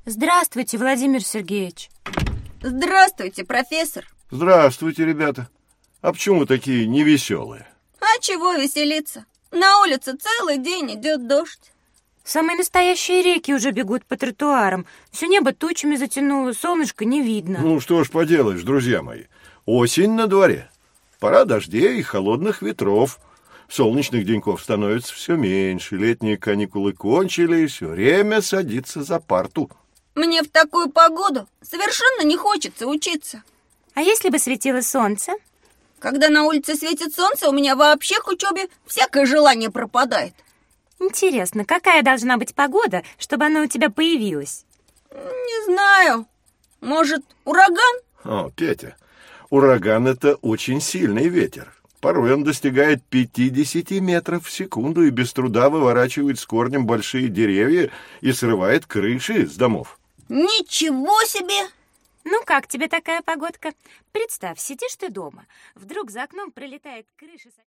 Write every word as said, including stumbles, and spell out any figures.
Здравствуйте, Владимир Сергеевич. Здравствуйте, профессор. Здравствуйте, ребята. А почему вы такие невеселые? А чего веселиться? На улице целый день идет дождь. Самые настоящие реки уже бегут по тротуарам. Все небо тучами затянуло, солнышко не видно. Ну, что ж поделаешь, друзья мои. Осень на дворе. Пора дождей и холодных ветров. Солнечных деньков становится все меньше. Летние каникулы кончились. Время садиться за парту. Мне в такую погоду совершенно не хочется учиться. А если бы светило солнце? Когда на улице светит солнце, у меня вообще к учебе всякое желание пропадает. Интересно, какая должна быть погода, чтобы она у тебя появилась? Не знаю. Может, ураган? О, Петя, ураган — это очень сильный ветер. Порой он достигает пятьдесят метров в секунду и без труда выворачивает с корнем большие деревья и срывает крыши с домов. Ничего себе! Ну, как тебе такая погодка? Представь, сидишь ты дома, вдруг за окном пролетает крыша...